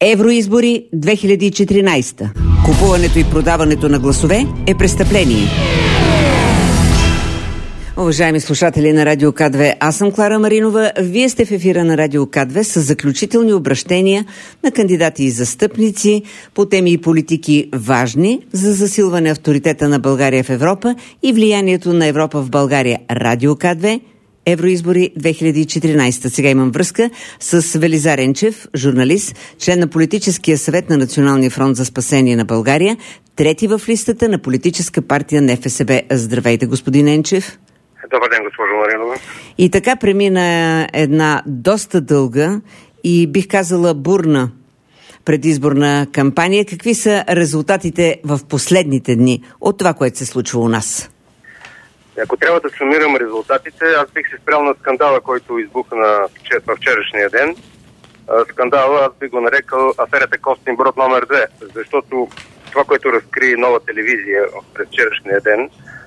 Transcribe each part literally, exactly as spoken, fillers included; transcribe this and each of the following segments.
Евроизбори две хиляди и четиринадесета. Купуването и продаването на гласове е престъпление. Уважаеми слушатели на Радио К две, аз съм Клара Маринова. Вие сте в ефира на Радио К две с заключителни обращения на кандидати и застъпници по теми и политики важни за засилване авторитета на България в Европа и влиянието на Европа в България. Радио К две, Евроизбори две хиляди и четиринадесета. Сега имам връзка с Велизар Енчев, журналист, член на Политическия съвет на Националния фронт за спасение на България, трети в листата на Политическа партия Н Ф С Б. Здравейте, господин Енчев. Добър ден, госпожо Маринова. И така премина една доста дълга и бих казала бурна предизборна кампания. Какви са резултатите в последните дни от това, което се случва у нас? Ако трябва да сумирам резултатите, аз бих се спрял на скандала, който избухна във вчерашния ден. Скандала аз бих го нарекал аферата Костинброд номер две, защото това, което разкри Нова телевизия през вчерашния ден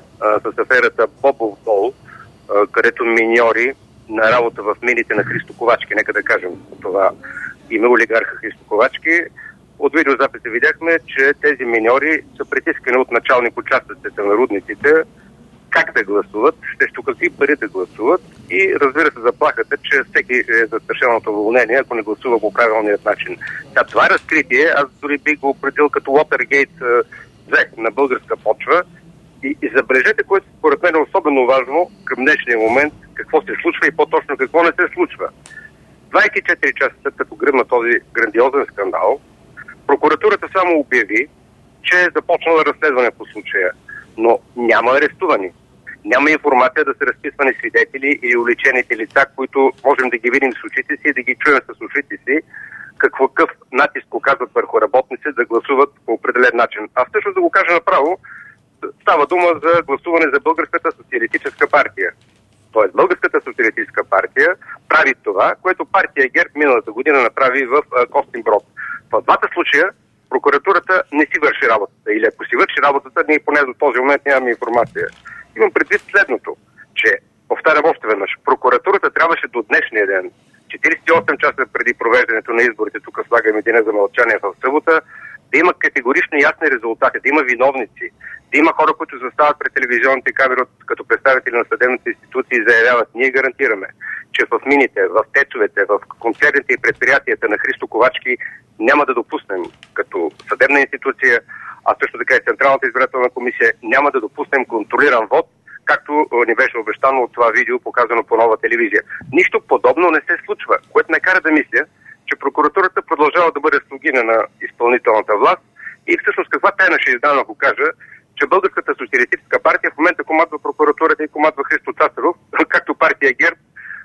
с аферата Бобов дол, където миньори на работа в мините на Христо Ковачки, нека да кажем това име, олигарха Христо Ковачки, от видеозаписа видяхме, че тези миньори са притискани от началник участъците на рудниците как да гласуват, срещу какви пари да гласуват и разбира се заплахата, че всеки е застрашеното уволнение, ако не гласува по правилният начин. Та, това разкритие, аз дори бих го определил като Уотергейт две на българска почва. И, и забележете, което според мен е особено важно към днешния момент, какво се случва и по-точно какво не се случва. двадесет и четири часа след като гръмна този грандиозен скандал, прокуратурата само обяви, че е започнала разследване по случая, но няма арестувани. Няма информация да са разписвани свидетели или уличените лица, които можем да ги видим с очите си и да ги чуем с очите си, какъв натиск оказват върху работници да гласуват по определен начин. А всъщност да го кажа направо, става дума за гласуване за Българската социалистическа партия. Тоест Българската социалистическа партия прави това, което партия ГЕРБ миналата година направи в Костинброд. В двата случая прокуратурата не си върши работата. Или ако си върши работата, ние поне до този момент нямаме информация. Имам предвид следното, че, повтарям още веднъж, прокуратурата трябваше до днешния ден, четиридесет и осем часа преди провеждането на изборите, тук слагаме деня за мълчание в събота, да има категорично ясни резултати, да има виновници, да има хора, които застават пред телевизионните камери като представители на съдебните институции и заявяват: ние гарантираме, че в мините, в тецовете, в концерните и предприятията на Христо Ковачки няма да допуснем като съдебна институция, а също така и Централната избирателна комисия, няма да допуснем контролиран вод, както ни беше обещано от това видео, показано по Нова телевизия. Нищо подобно не се случва, което ме кара да мисля, че прокуратурата продължава да бъде слугиня на изпълнителната власт и всъщност каква тайна ще издам, ако кажа, че Българската социалистическа партия в момента командва прокуратурата и командва Христо Цацаров, както партия ГЕРБ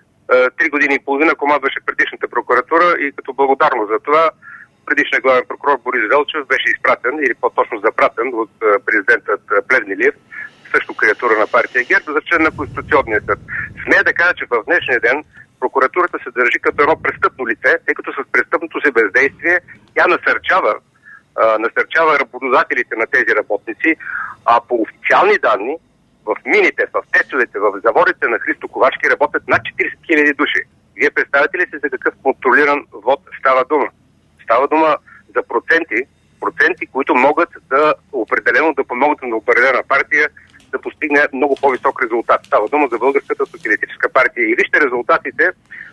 три години и половина командваше предишната прокуратура и като благодарно за това предишният главен прокурор Борис Велчев беше изпратен, или по-точно запратен от президентът Плевнелиев, също креатура на партия ГЕРБ, за член на Конституционния съд. Смея да кажа, че в днешния ден прокуратурата се държи като едно престъпно лице, тъй като с престъпното си бездействие тя насърчава, а, насърчава работодателите на тези работници, а по официални данни в мините, в тецовете, в заводите на Христо Ковачки работят над четиридесет хиляди души. Вие представяте ли си за какъв контролиран вод става дума? Става дума за проценти, проценти, които могат да определено да помогнат на определена партия да постигне много по-висок резултат. Става дума за Българската социалистическа партия. И вижте резултатите,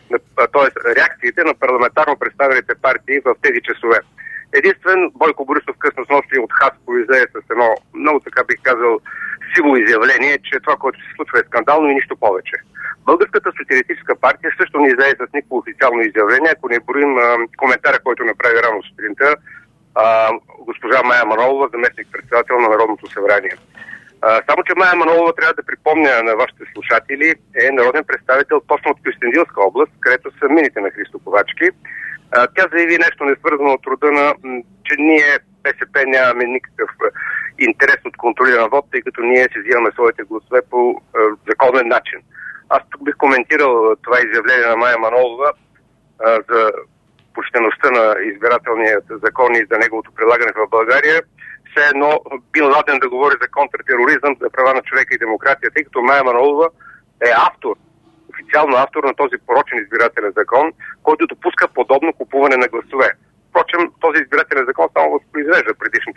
т.е. реакциите на парламентарно представените партии в тези часове. Единствен Бойко Борисов късно с нощи от Хасково излезе с едно много, така бих казал, сило изявление, че това, което се случва, е скандално и нищо повече. Българската социалистическа партия също не излезе с никакво официално изявление, ако не броим а, коментара, който направи рано сутринта а, госпожа Мая Манолова, заместник-председател на Народното събрание. А, само, че Мая Манолова, трябва да припомня на вашите слушатели, е народен представител точно от Кюстендилска област, където са мините на Христо Ковачки. А, тя заяви нещо несвързано от рода на, че ние БСП нямаме никакъв интерес от контролиран вод, тъй като ние си взимаме своите гласове по а, законен начин. Аз тук бих коментирал това изявление на Мая Манолова а, за почтеността на избирателния закон и за неговото прилагане в България. Все едно Бин Ладен да говори за контртероризъм, за права на човека и демокрация, тъй като Мая Манолова е автор, официално автор на този порочен избирателен закон, който допуска подобно купуване на гласове. Впрочем,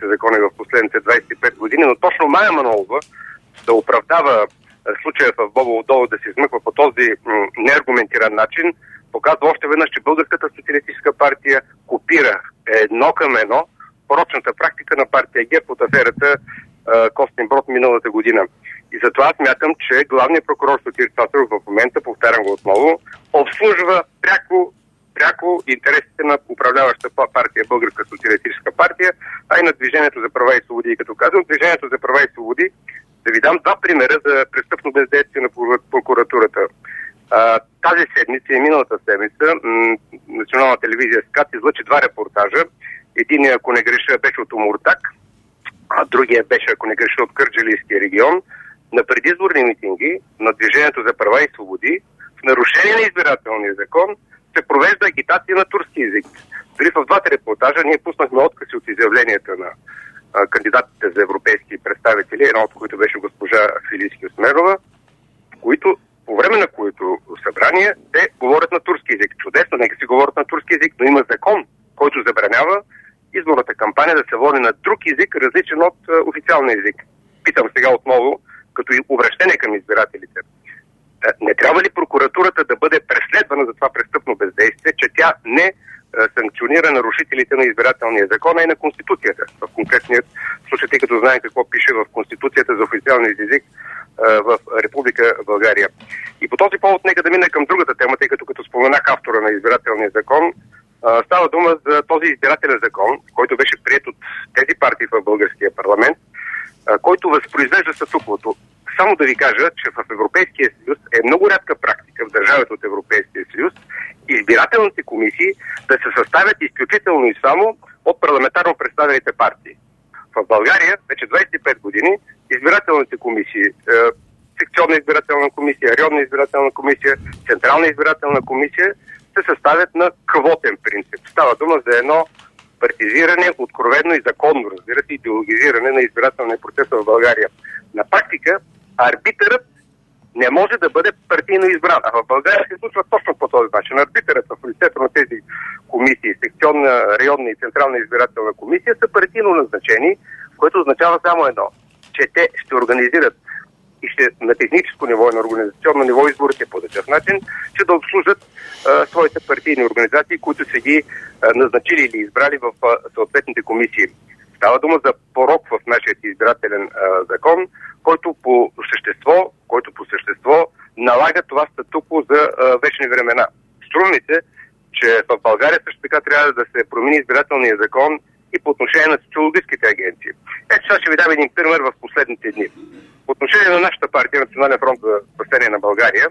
закони в последните двадесет и пет години, но точно Мая Манолова да оправдава случая в Бобово долу, да се измъква по този м- неаргументиран начин, показва още веднъж, че Българската социалистическа партия копира едно към едно порочната практика на партия ГЕРБ от аферата Костинброд миналата година. И затова аз мятам, че главният прокурор Сотир Цацаров в момента, повтарям го отново, обслужва пряко, пряко интересите на управляваща партия, Българска социалистическа партия, а и на Движението за права и свободи. И като казвам Движението за права и свободи, да ви дам два примера за престъпно бездействие на прокуратурата. А, тази седмица и миналата седмица м- Национална телевизия СКАТ излъчи два репортажа. Единият, ако не греша, беше от Омуртак, а другия беше, ако не греша, от Кърджалийския регион. На предизборни митинги на Движението за права и свободи, в нарушение на избирателния закон, се провежда агитация на турски език. Дори в двата репортажа ние пуснахме откъси от изявленията на а, кандидатите за европейски представители, едно от които беше госпожа Филийски Осмерова, които, по време на които събрание, те говорят на турски език. Чудесно, нека си говорят на турски език, но има закон, който забранява изборната кампания да се води на друг език, различен от а, официалния език. Питам сега отново, като и обращение към избирателите. Не трябва ли прокуратурата да бъде преследвана за това престъпно бездействие, че тя не санкционира нарушителите на избирателния закон, а и на Конституцията? В конкретният случай, тъй като знаем какво пише в Конституцията за официалния език в Република България. И по този повод нека да мина към другата тема, тъй като като споменах автора на избирателния закон, става дума за този избирателен закон, който беше приет от тези партии в българския парламент, който възпроизвежда статуквото. Само да ви кажа, че в Европейския съюз е много рядка практика в държавите от Европейския съюз избирателните комисии да се съставят изключително и само от парламентарно представените партии. В България вече двадесет и пет години избирателните комисии, е, секционна избирателна комисия, районна избирателна комисия, централна избирателна комисия се съставят на квотен принцип. Става дума за едно партизиране, откровено и законно, разбира се, идеологизиране на избирателния процес в България. На практика арбитърът не може да бъде партийно избран. А в България се случва точно по този начин. Арбитърът в лицето на тези комисии, секционна, районна и централна избирателна комисия, са партийно назначени, което означава само едно, че те ще организират и ще на техническо ниво и на организационно ниво изборите по такъв начин, че да обслужат а, своите партийни организации, които са ги а, назначили или избрали в а, съответните комисии. Става дума за порок в нашия избирателен а, закон, който по същество, който по същество налага това статукво за а, вечни времена. Струва ми се, че в България също така трябва да се промени избирателния закон и по отношение на социологическите агенции. Ето сега ще ви дам един пример в последните дни. По отношение на нашата партия, Национален фронт за спасение на България,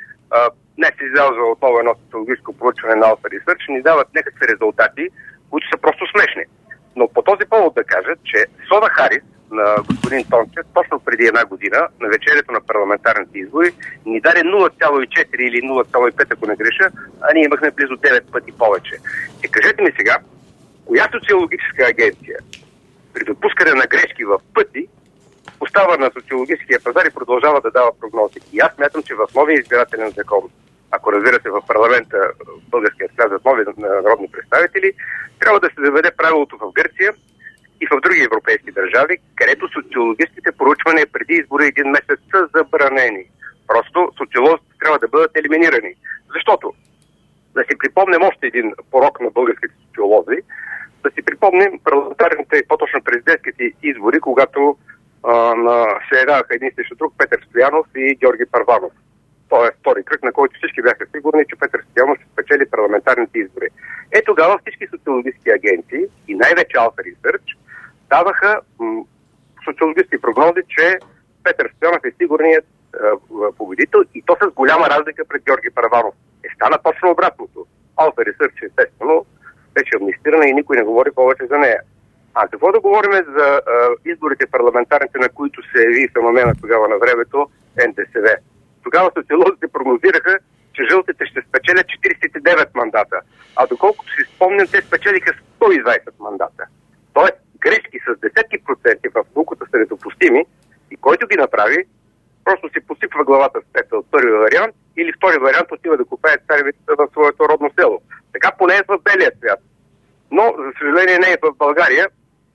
а, днес се излязва отново едно социологическо проучване на Alpha Research, ни дават някакви резултати, които са просто смешни. Но по този повод да кажа, че Сода Харис на господин Тончев точно преди една година, на вечерието на парламентарните избори, ни даде нула цяло и четири или нула цяло и пет, ако не греша, а ние имахме близо девет пъти повече. И кажете ми сега, коя социологическа агенция при допускане на грешки в пъти остава на социологическия пазар и продължава да дава прогнози? И аз смятам, че в новия избирателен закон, ако разбира се в парламента българския влязат нови народни представители, трябва да се заведе правилото в Гърция и в други европейски държави, където социологическите проучвания преди избори един месец са забранени. Просто социолозите трябва да бъдат елиминирани. Защото, да си припомним още един порок на българските социолози, да си припомним парламентарните, по-точно президентските избори, когато а, на, се едаваха един срещу друг Петър Стоянов и Георги Първанов. Това е втори кръг, на който всички бяха сигурни, че Петър Стоянов ще спечели парламентарните избори. Е тогава всички социологически агенции и най-вече Alpha Research даваха м- социологически прогнози, че Петър Стоянов е сигурният е, победител и то с голяма разлика пред Георги Първанов. Е стана точно обратното. Alpha Research естествено вече амнистирана и никой не говори повече за нея. А какво да говорим за е, изборите парламентарните, на които се яви феномена тогава на времето Н Д С В? Тогава социолозите прогнозираха, че жълтите ще спечелят четиридесет и девет мандата. А доколкото си спомням, те спечелиха сто и двадесет мандата. Тоест, грешки с десетки проценти в науката са недопустими и който ги направи, просто си посипва главата с пепел от първи вариант или втори вариант отива да купае царевицата в своето родно село. Така поне е в белия свят. Но, за съжаление, не е в България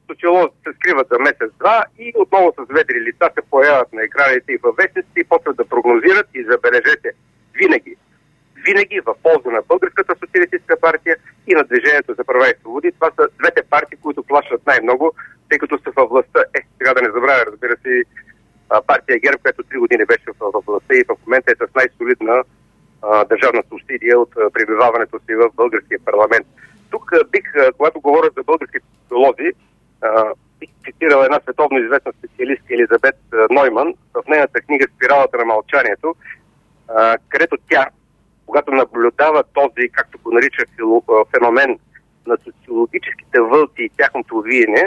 социолозите се скриват за месец-два и отново с ведри лица се появяват на екраните и във вестниците и почват да прогнозират и забележете. Винаги, винаги в полза на Българската социалистическа партия и на Движението за права и свободи. Това са двете партии, които плащат най-много, тъй като са във властта. Е, сега да не забравя, разбира се, партия ГЕРБ, която три години беше във властта и в момента е с най-солидна а, държавна субсидия от а, пребиваването си в българския парламент. Тук а, бих, а, когато говоря за българските социолози, а, бих цитирал една световно известна специалистка Елизабет а, Нойман в нейната книга "Спиралата на мълчанието", а, където тя, когато наблюдава този, както го нарича, феномен на социологическите вълци и тяхното виене,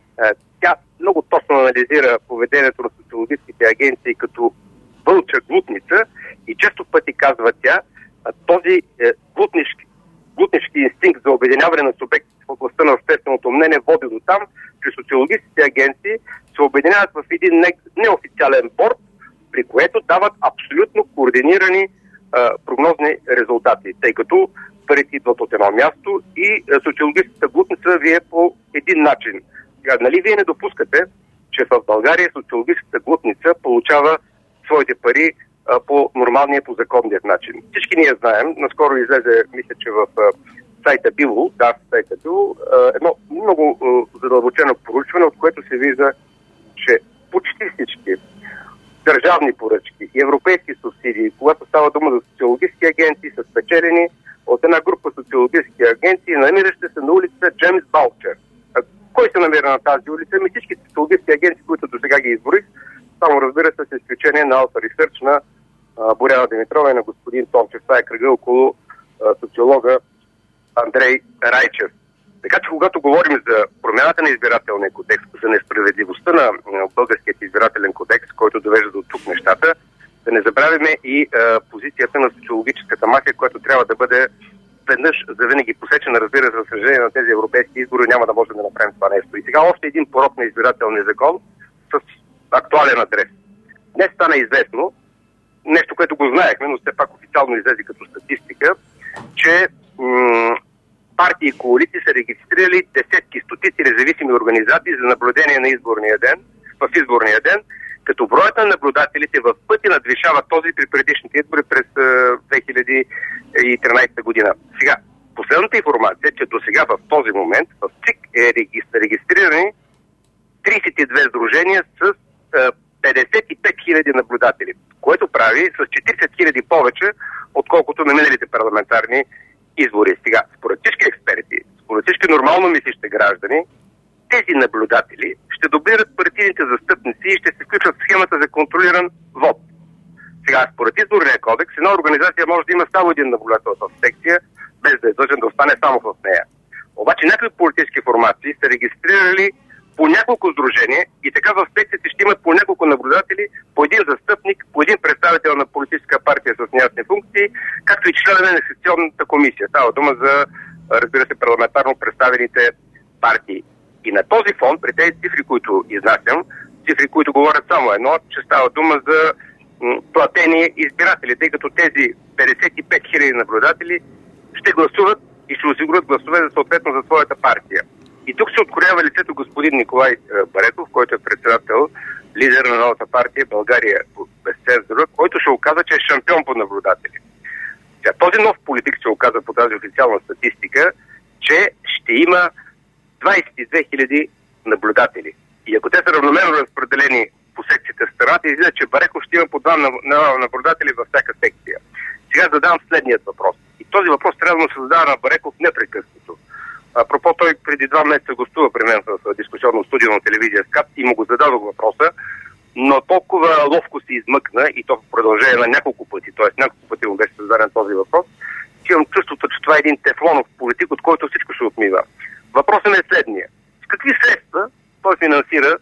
тя много точно анализира поведението на социологическите агенции като вълча глутница и често пъти казва тя, този глутнишки, глутнишки инстинкт за обединяване на субектите в областта на общественото мнение води до там, че социологическите агенции се обединяват в един неофициален борд, при което дават абсолютно координирани а, прогнозни резултати, тъй като парите идват от едно място и а, социологическата глутница ви е по един начин. Сега, нали вие не допускате, че в България социологическата глутница получава своите пари а, по нормалния, по законният начин? Всички ние знаем, наскоро излезе, мисля, че в а, сайта Било, да, в сайта Било, а, едно много а, задълбочено проучване, от което се вижда, че почти всички държавни поръчки и европейски субсидии, когато става дума за социологически агенции, са спечелени от една група социологически агенции, намиращи се на улица Джеймс Балчер. Кой се намира на тази улица? Ми всички социологически агенции, които до сега ги изборих, само разбира се, с изключение на Alpha Research на а, Боряна Димитрова и на господин Томчев. Това е кръга около а, социолога Андрей Райчев. Така че когато говорим за промяната на избирателния кодекс, за несправедливостта на българският избирателен кодекс, който довежда до тук нещата, да не забравяме и а, позицията на социологическата мафия, която трябва да бъде веднъж за винаги посечена. Разбира се, за съжаление на тези европейски избори няма да можем да направим това нещо. И сега още един порок на избирателния закон с актуален адрес. Днес стана известно, нещо, което го знаехме, но все пак официално излезе като статистика, че м- партии и коалиции са регистрирали десетки, стотици независими организации за наблюдение на изборния ден, в изборния ден, като броят на наблюдателите в пъти надвишава този при предишните избори през две хиляди и тринадесета година. Сега, последната информация е, че до сега в този момент в ЦИК е регистрирани тридесет и две сдружения с петдесет и пет хиляди наблюдатели, което прави с четиридесет хиляди повече, отколкото на миналите парламентарни избори. Сега, според всички експерти, според всички нормално мислещи граждани, тези наблюдатели ще дублират партийните застъпници и ще се включват в схемата за контролиран вод. Сега, според изборния кодекс, една организация може да има само един наблюдател в секция, без да е длъжен да остане само в нея. Обаче някои политически формации са регистрирали по няколко сдружения и така в секциите ще имат по няколко наблюдатели, по един застъпник, по един представител на политическа партия с неясни функции, както и членове на секционната комисия. Става дума за, разбира се, парламентарно представените партии. И на този фон, при тези цифри, които изнасям, цифри, които говорят само едно, че става дума за м, платени избиратели, тъй като тези петдесет и пет хиляди наблюдатели ще гласуват и ще осигурят гласове за съответно за своята партия. И тук се откроява лицето господин Николай Бареков, който е председател, лидер на новата партия България без цензура, който ще оказа, че е шампион по наблюдатели. Сега, този нов политик се оказа по тази официална статистика, че ще има двадесет и две хиляди наблюдатели. И ако те са равномерно разпределени по секциите в страната, излиза, че Бареков ще има по два наблюдатели във всяка секция. Сега задавам следният въпрос. И този въпрос трябва да се задава на Бареков непрекъснато. Апропо, той преди два месеца гостува при мен в дискусионно студио на телевизия СКАТ и му го зададох въпроса, но толкова ловко се измъкна и то в продължение на няколко пъти, т.е. няколко пъти му беше зададен този въпрос, че имам чувството, че това е един тефлонов политик, от който всичко се отмива. Въпросът ми е следния. С какви средства той финансира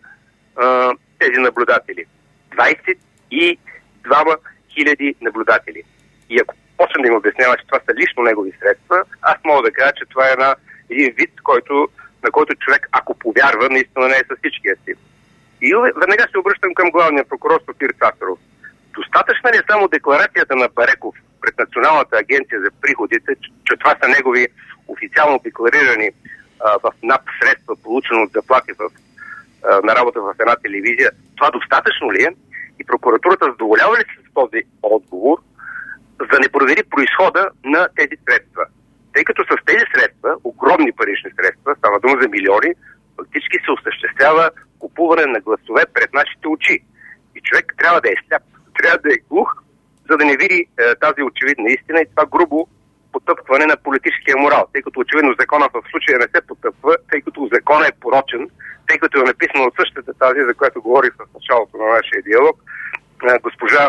а, тези наблюдатели? двадесет и две хиляди наблюдатели. И ако почнем да им обяснява, че това са лично негови средства, аз мога да кажа, че това е на един вид, който, на който човек, ако повярва, наистина не е със всичкия си. И веднага се обръщам към главния прокурор Сотир Цацаров. Достатъчна ли е само декларацията на Бареков пред Националната агенция за приходите, че, че това са негови официално декларирани а, в НАП средства, получено от заплати в, а, на работа в една телевизия, това достатъчно ли е? И прокуратурата задоволява ли се с този отговор, за да не провери произхода на тези средства? Тъй като с тези средства, огромни парични средства, става дума за милиони, фактически се осъществява купуване на гласове пред нашите очи. И човек трябва да е сляп, трябва да е глух, за да не види е, тази очевидна истина и това грубо потъпкване на политическия морал. Тъй като очевидно закона в случая не се потъпва, тъй като закона е порочен, тъй като е написано от същата тази, за която говорих в началото на нашия диалог, е, госпожа е,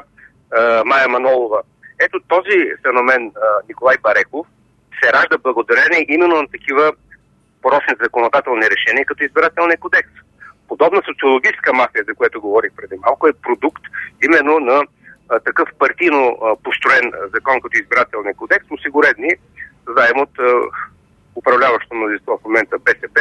Мая Манолова. Ето този феномен е, Николай Бареков се ражда благодарение именно на такива порочни законодателни решения, като избирателния кодекс. Подобна социологическа мафия, за която говорих преди малко, е продукт именно на а, такъв партийно а, построен закон като избирателния кодекс, осигурени заем от а, управляващото мнозинство в момента БСП,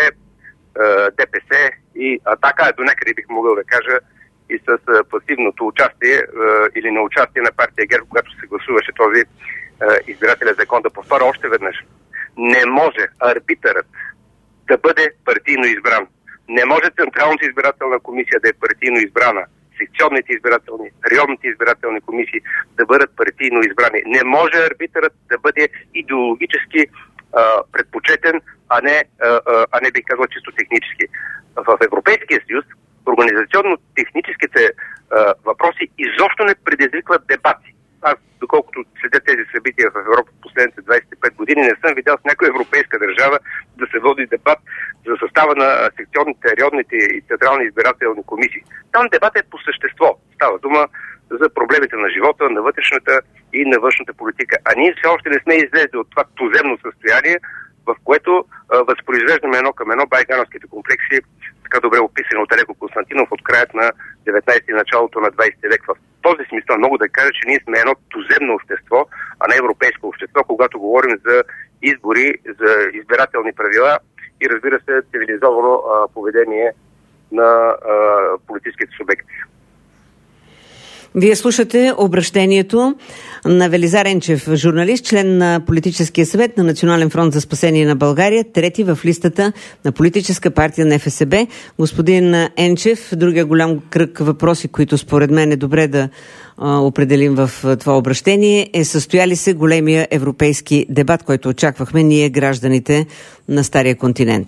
а, ДПС и Атака, до някъде бих могъл да кажа и с а, пасивното участие а, или на участие на партия ГЕРБ, когато се гласуваше този а, избирателен закон. Да повторя още веднъж. Не може арбитърът да бъде партийно избран. Не може Централната избирателна комисия да е партийно избрана. Секционните избирателни, районните избирателни комисии да бъдат партийно избрани. Не може арбитърът да бъде идеологически а, предпочетен, а не, а, а не бих казал чисто технически. В Европейския съюз организационно-техническите а, въпроси изобщо не предизвикват дебати. Аз, доколкото следя тези събития в Европа в последните двайсет и пет години, не съм видял с някоя европейска държава да се води дебат за състава на секционните, районните и централни избирателни комисии. Там дебат е по същество. Става дума за проблемите на живота, на вътрешната и на външната политика. А ние все още не сме излезли от това туземно състояние, в което а, възпроизвеждаме едно към едно байгановските комплекси, така добре описани от Алеко Константинов от краят на деветнайсети и началото на двайсети век. В този смисъл мога да кажа, че ние сме едно туземно общество, а не европейско общество, когато говорим за избори, за избирателни правила и, разбира се, цивилизовано а, поведение на а, политическите субекти. Вие слушате обращението на Велизар Енчев, журналист, член на Политическия съвет на Национален фронт за спасение на България, трети в листата на Политическа партия на Еф Ес Бе. Господин Енчев, другия голям кръг въпроси, които според мен е добре да а, определим в това обращение, е състояли се големия европейски дебат, който очаквахме ние, гражданите на Стария континент.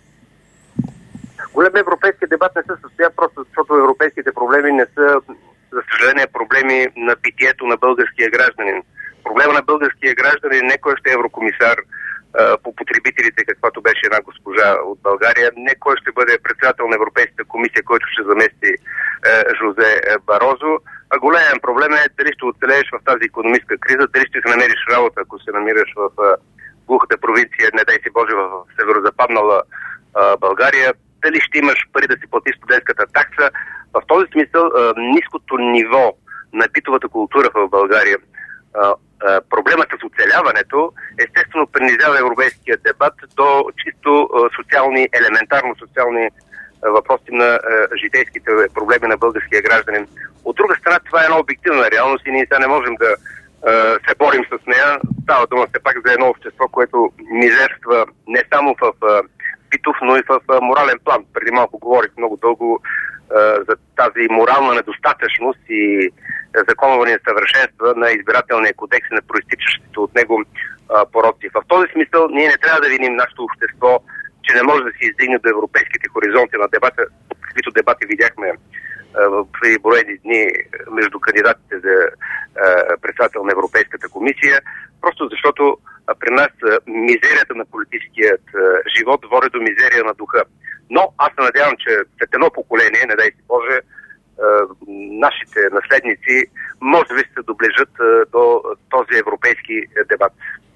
Големия европейски дебат не се състоя просто защото европейските проблеми не са, за съжаление, проблеми на битието на българския гражданин. Проблема на българския гражданин не кой ще е еврокомисар а, по потребителите, каквато беше една госпожа от България, не кой ще бъде председател на Европейската комисия, който ще замести а, Жозе Барозо. А голям проблем е дали ще оцелееш в тази икономическа криза, дали ще се намериш работа, ако се намираш в а, глухата провинция, не дай си Боже, в северозападнала а, България, дали ще имаш пари да си платиш студентската такса. В този смисъл ниското ниво на битовата култура в България, проблемът с оцеляването, естествено принизява европейския дебат до чисто социални, елементарно социални въпроси на житейските проблеми на българския гражданин. От друга страна, това е една обективна реалност и ние сега не можем да се борим с нея. Става дума все пак за едно общество, което мизерства не само в битов, но и в морален план. Преди малко говорих много дълго за тази морална недостатъчност и законово несъвършенства на избирателния кодекс и на проистичащите от него пороци. В този смисъл ние не трябва да видим нашето общество, че не може да се издигне до европейските хоризонти на дебата, каквито дебати видяхме преди броени дни между кандидатите за председател на Европейската комисия, просто защото при нас мизерията на политическият живот води до мизерия на духа. Но аз се надявам, че след едно поколение, не дай си Боже, нашите наследници може би се доближат до този европейски дебат.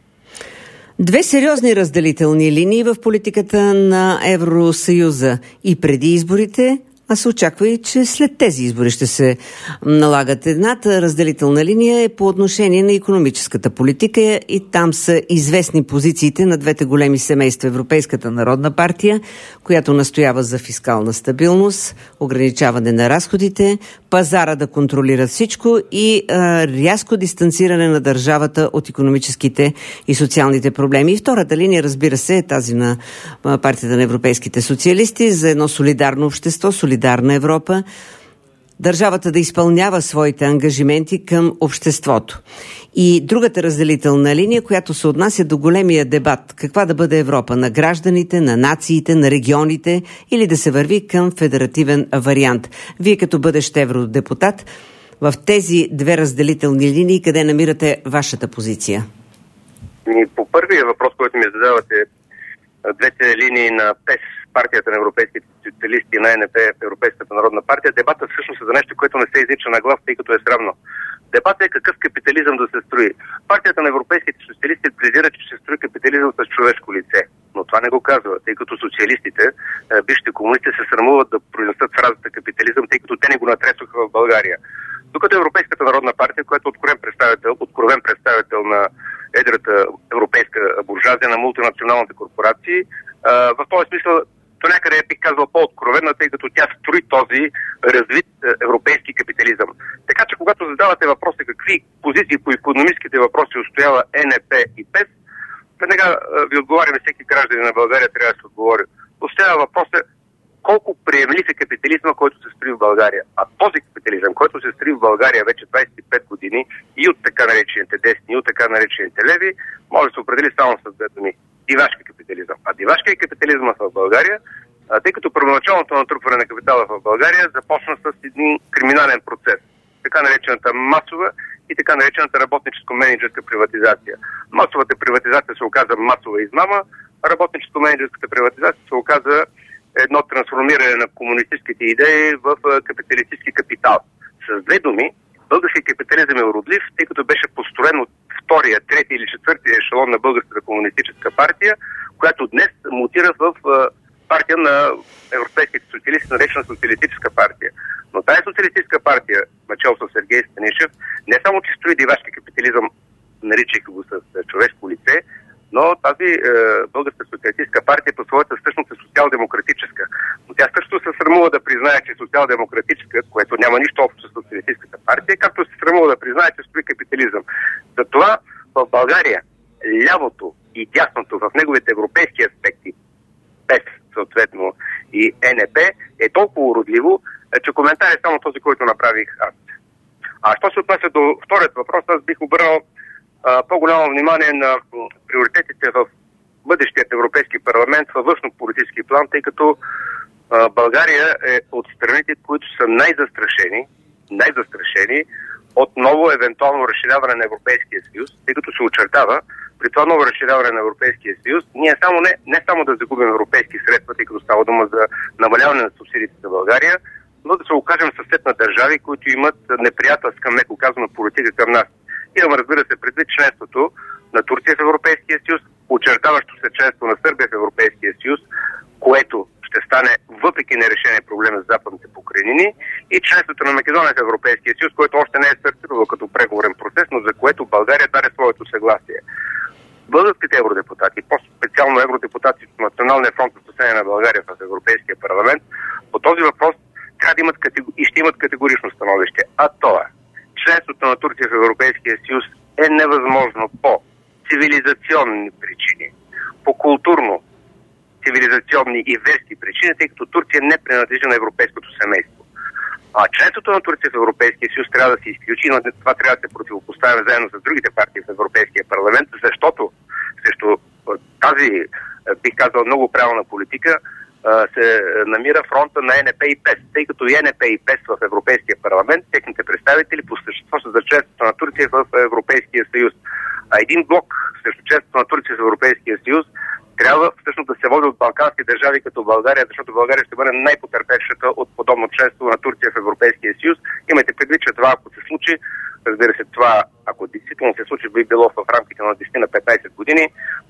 Две сериозни разделителни линии в политиката на Евросъюза и преди изборите, а се очаква и, че след тези избори ще се налагат. Едната разделителна линия е по отношение на икономическата политика и там са известни позициите на двете големи семейства. Европейската народна партия, която настоява за фискална стабилност, ограничаване на разходите, пазара да контролира всичко и а, рязко дистанциране на държавата от икономическите и социалните проблеми. И втората линия, разбира се, е тази на партията на европейските социалисти за едно солидарно общество, солидарна Европа, държавата да изпълнява своите ангажименти към обществото. И другата разделителна линия, която се отнася до големия дебат, каква да бъде Европа, на гражданите, на нациите, на регионите или да се върви към федеративен вариант. Вие като бъдещ евродепутат, в тези две разделителни линии, къде намирате вашата позиция? По първия въпрос, който ми задавате, двете линии на ПЕС, партията на европейските социалисти, на ЕНП, Европейската народна партия, дебата всъщност е за нещо, което не се изрича на глас, тъй като е срамно. Дебатът е какъв капитализъм да се строи. Партията на европейските социалисти пледира, че ще строи капитализъм с човешко лице. Но това не го казва, тъй като социалистите, бившите комунисти, се срамуват да произнесат фразата капитализъм, тъй като те не го натресоха в България. Докато Европейската народна партия, която е откровен представител, откровен представител на едрата европейска буржуазия, на мултинационалните корпорации, в този смисъл то някъде бих казал по-откровена, тъй като тя строи този развит европейски капитализъм. Така че когато задавате въпроса какви позиции по икономическите въпроси устоява ЕНП и ПЕС, веднага ви отговаряме, всеки гражданин на България трябва да се отговори. Устоява въпроса колко приемлив е капитализма, който се строи в България. А този капитализъм, който се строи в България вече двадесет и пет години и от така наречените десни, и от така наречените леви, може да се определи само с две думи. Дивашки капитализъм. А дивашки е капитализма в България, тъй като първоначалното натрупване на капитала в България започна с един криминален процес. Така наречената масова и така наречената работническо-менеджерска приватизация. Масовата приватизация се оказа масова измама, а работническо-менеджерската приватизация се оказа едно трансформиране на комунистическите идеи в капиталистически капитал. С две думи, български капитализъм е уродлив, тъй като беше построен от втория, третия или четвъртия ешелон на Българската комунистическа партия, която днес мутира в партия на европейските социалисти, наречена социалистическа партия. Но тази социалистическа партия, начало с Сергей Станишев, не само че строи дивашки капитализъм, наричайки го с човешко лице, но тази е, българска социалистическа партия по своята същност е социал-демократическа. Но тя също се срамува да признае, че е социал-демократическа, което няма нищо общо с социалистическата партия, както се срамува да признае, че строи капитализъм. Затова в България лявото и дясното в неговите европейски аспекти, ПЕС съответно и ЕНП, е толкова уродливо, че коментар е само този, който направих аз. А що се отнася до вторият въпрос, аз бих обърнал по-голямо внимание на приоритетите в бъдещият Европейски парламент във външно-политически план, тъй като а, България е от страните, които са най-застрашени, най-застрашени от ново евентуално разширяване на Европейския съюз, тъй като се очертава при това ново разширяване на Европейския съюз, ние само не, не само да загубим европейски средства, тъй като става дума за намаляване на субсидиите за България, но да се окажем съсед на държави, които имат неприятелска, меко казано, политика към нас. Имам, разбира се, предвид членството на Турция в Европейския съюз, очертаващо се членство на Сърбия в Европейския съюз, което ще стане въпреки нерешение проблема с западните покрайнини, и членството на Македония в Европейския съюз, което още не е стартирало като преговорен процес, но за което България даде своето съгласие. Българските евродепутати, по-специално евродепутати от Националния фронт за спасение на България в Европейския парламент, по този въпрос трябва да имат и ще имат категорично становище. А това членството на Турция в Европейския съюз е невъзможно по цивилизационни причини, по културно цивилизационни и верски причини, тъй като Турция не принадлежи на европейското семейство. А членството на Турция в Европейския съюз трябва да се изключи, но това трябва да се противопоставя заедно с другите партии в Европейския парламент, защото срещу тази, бих казал, много правилна политика се намира фронта на ЕНП и ПЕС, тъй като и ЕНП и ПЕС в Европейския парламент, техните представители по същество са за членството на Турция в Европейския съюз. А един блок срещу членството на Турция в Европейския съюз трябва всъщност да се води от балкански държави като България, защото България ще бъде най-потърпевшата от подобно членство на Турция в Европейския съюз. Имайте предвид, че това, ако се случи, разбира се, това, ако действително се случи, би било в рамките на десет на петнадесет години,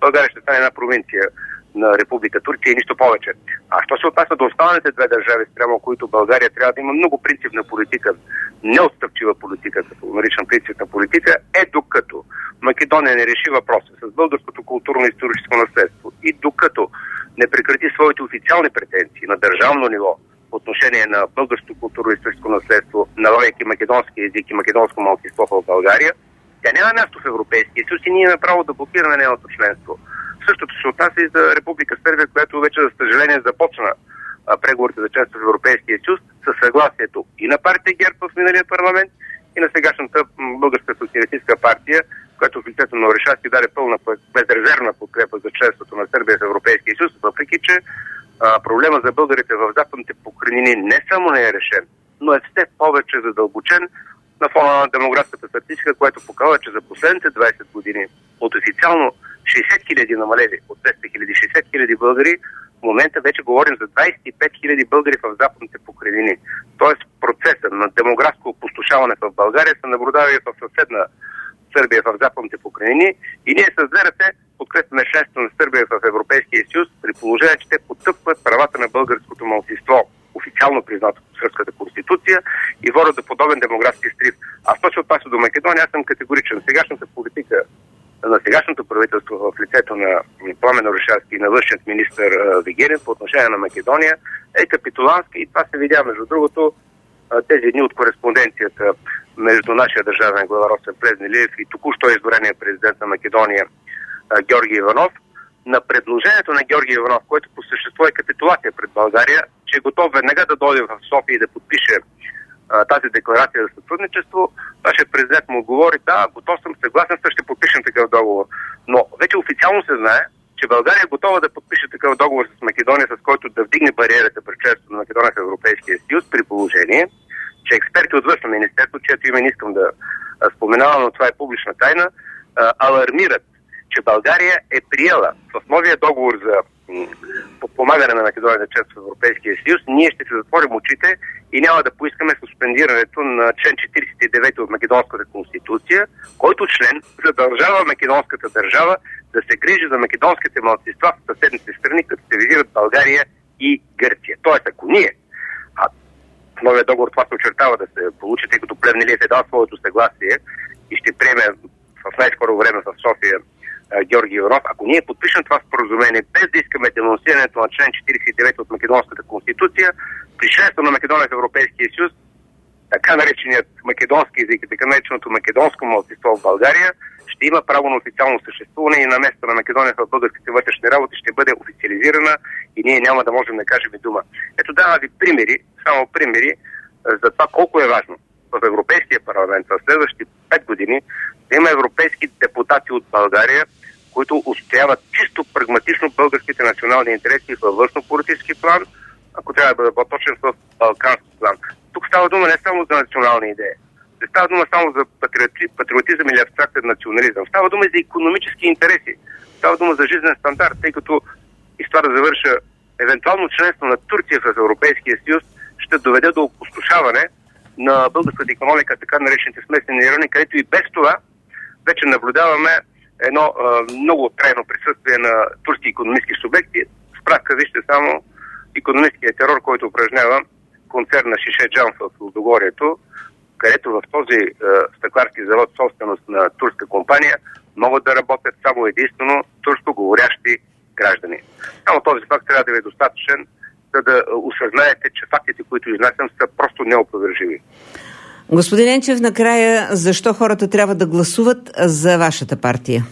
България ще стане една провинция на Република Турция и нищо повече. А що се отнася до останалите две държави, спрямо които България трябва да има много принципна политика, неотстъпчива политика, като наричам принципна политика, е докато Македония не реши въпроса с българското културно-историческо наследство и докато не прекрати своите официални претенции на държавно ниво по отношение на българското културно-историческо наследство, налагайки македонски език и македонско малцинство в България, тя няма място в Европейския съюз и ние имаме право да блокираме нейното членство. Същото се отнася и за Република Сърбия, която вече, за съжаление, започна а, преговорите за членство в Европейския съюз със съгласието и на партия ГЕРБ в миналия парламент, и на сегашната Българска социалистическа партия, която в лицето на Орешарски даде пълна безрезервна подкрепа за членството на Сърбия в Европейския съюз, въпреки че а, проблема за българите в Западните покрайнини не само не е решен, но е все повече задълбочен на фона на демографската статистика, която показва, че за последните двайсет години от официално шейсет хиляди намалели от двеста хиляди, шейсет хиляди българи, в момента вече говорим за двайсет и пет хиляди българи в Западните покрайнини. Тоест процеса на демографско опустошаване в България се наблюдава и в съседна Сърбия в Западните покрайнини и ние с ДРТ подкрепяме членството на Сърбия в Европейския съюз при положение, че те потъпват правата на българското малцинство, официално признато в сръбската конституция, и водят до подобен демографски срив. А що се отнася до Македония, аз съм категоричен. Сегашната политика на сегашното правителство в лицето на Пламен Орешарски и на външният министър Вигенин по отношение на Македония е капитулантска и това се видя, между другото, тези дни от кореспонденцията между нашия държавен глава Росен Плевнелиев и току-що избрания президент на Македония Георги Иванов. На предложението на Георги Иванов, което по същество е капитулация пред България, че е готов веднага да дойде в София и да подпише а, тази декларация за сътрудничество, нашия президент му отговори: да, готов съм, съгласен съм, ще подпишем такъв договор. Но вече официално се знае, че България е готова да подпише такъв договор с Македония, с който да вдигне бариерата пред членството на Македония в Европейския съюз, при положение, че експерти от Външно министерство, чието име не искам да споменавам, но това е публична тайна, а, алармират, че България е приела в новия договор за подпомагане на Македония на членство в Европейския съюз, ние ще се затворим очите и няма да поискаме суспендирането на член четирийсет и девети от Македонската конституция, който член задължава македонската държава да се грижи за македонските малцинства в съседните страни, като се визират България и Гърция. Тоест, ако ние, а в новия договор това се очертава да се получи, тъй като Плевнелиев е дал своето съгласие и ще приеме в най-скоро време в София Георги Иванов, ако ние подпишем това споразумение без да искаме денонсирането на член четирийсет и девети от Македонската конституция, при членство на Македония в Европейския съюз, така нареченият македонски език и така нареченото македонско малцинство в България ще има право на официално съществуване и на место на Македония в българските вътрешни работи ще бъде официализирана и ние няма да можем да кажем и дума. Ето дава ви примери, само примери за това колко е важно в Европейския парламент в следващите пет години да има европейски депутати от България, които устояват чисто прагматично българските национални интереси във външно-политически план, ако трябва да бъда по-точен, в балкански план. Тук става дума не само за национални идеи, не става дума само за патриотизъм или абстрактен национализъм, става дума и за икономически интереси, става дума за жизнен стандарт, тъй като, и с това да завърша, евентуално членство на Турция в Европейския съюз ще доведе до опустошаване на българската икономика, така наречените смесени райони, където и без това вече наблюдаваме едно а, много трайно присъствие на турски икономически субекти. Справка, вижте само икономическия терор, който упражнява концерна Шишеджан в Лудогорието, където в този а, стъкларски завод, собственост на турска компания, могат да работят само единствено турско говорящи граждани. Само този факт трябва да ви е достатъчен, за да осъзнаете, че фактите, които изнасям, са просто неопровержими. Господин Енчев, накрая, защо хората трябва да гласуват за вашата партия?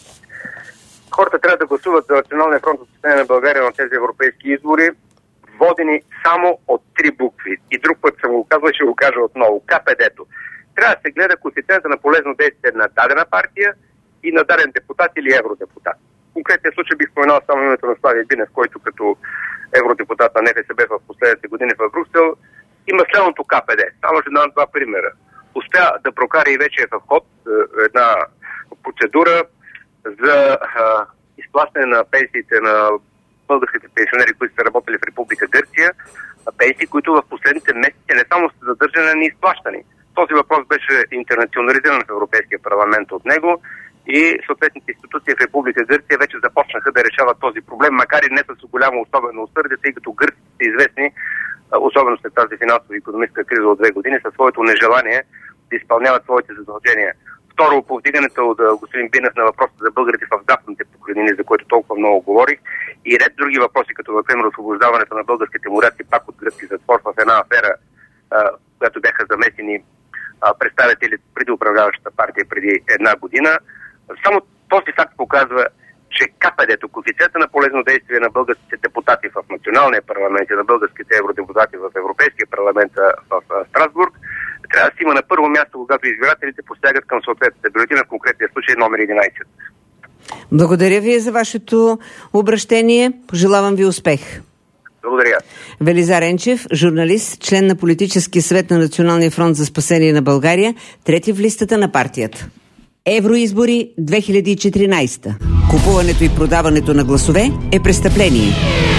Хората трябва да гласуват за Националния фронт за спасение на България на тези европейски избори, водени само от три букви. И друг път съм го казал и ще го кажа отново. КПД-то. Трябва да се гледа коефициента на полезно действие на дадена партия и на даден депутат или евродепутат. В конкретния случай бих споменал само името на Слави Бинев, който като евродепутат на НФСБ в последните години в Брюксел има следното КПД. Само ще дам два примера. Успя да прокара и вече е в ход една процедура за а, изплащане на пенсиите на българските пенсионери, които са работили в Република Гърция, пенсии, които в последните месеци не само са задържани, но и изплащани. Този въпрос беше интернационализиран в Европейския парламент от него и съответните институции в Република Гърция вече започнаха да решават този проблем, макар и не с голямо особено усърдие, тъй като гърците са известни, особено след тази финансова и икономическа криза от две години, със своето нежелание да изпълняват своите задължения. Второ, повдигането от господин Бинев на въпроса за българите в гафните покрайнини, за което толкова много говорих, и ред други въпроси, като например освобождаването на българските моряци пак от гръцки затвор в една афера, в която бяха замесени представители преди управляващата партия преди една година. Само този факт показва, че КПД-то, коефициента на полезно действие на българските депутати в националния парламент и на българските евродепутати в Европейския парламент в Страсбург, трябва да си има на първо място, когато избирателите посягат към съответната бюлетина, в конкретния случай номер единайсет. Благодаря ви за вашето обращение. Пожелавам ви успех. Благодаря. Велизар Енчев, журналист, член на Политическия съвет на Националния фронт за спасение на България, трети в листата на партията. Евроизбори две хиляди и четиринайсета. Купуването и продаването на гласове е престъпление.